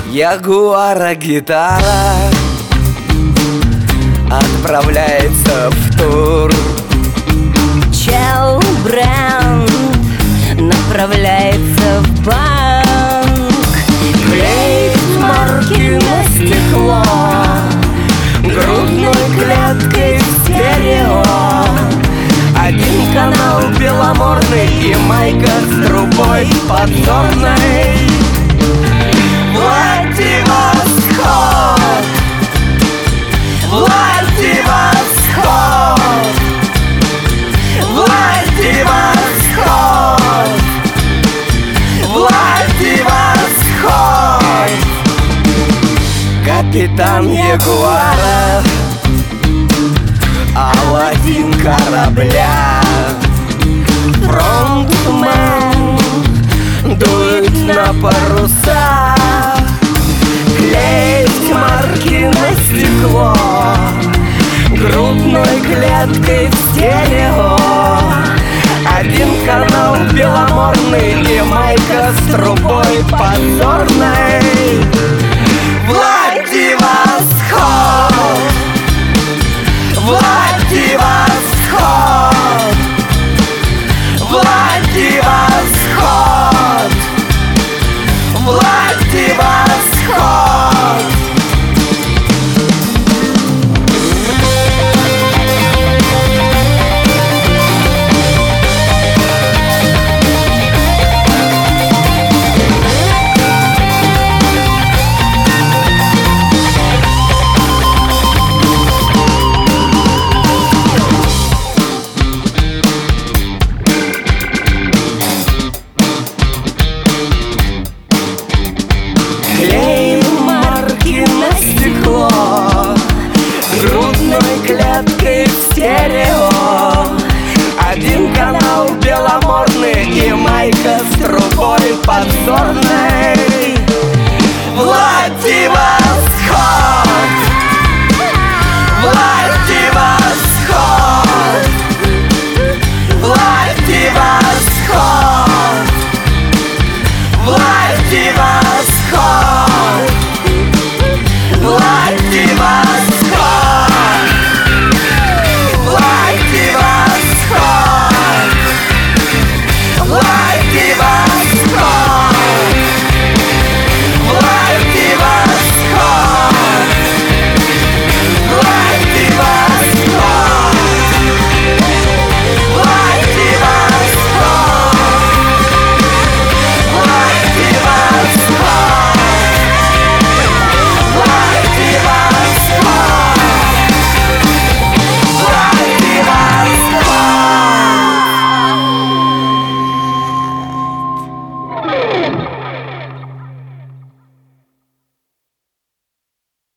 Ягуара гитара отправляется в тур. Чел бренд направляется в банк. Клеит марки на стекло грудной клеткой в стерео. Один канал беломорный и майка с трубой подзорной. Владивосток, Владивосток, Владивосток, Владивосток. Капитан Ягуара, Аладдин корабля, фронтмен дует на паруса. Клеить марки на стекло грудной клеткой в стерео. Один канал беломорный и майка с трубой подзорной. Владивосток, Владивосток, Владивосток, Владивосток. Грудной клеткой в стерео. Один канал беломорный и майка с трубой подзорной.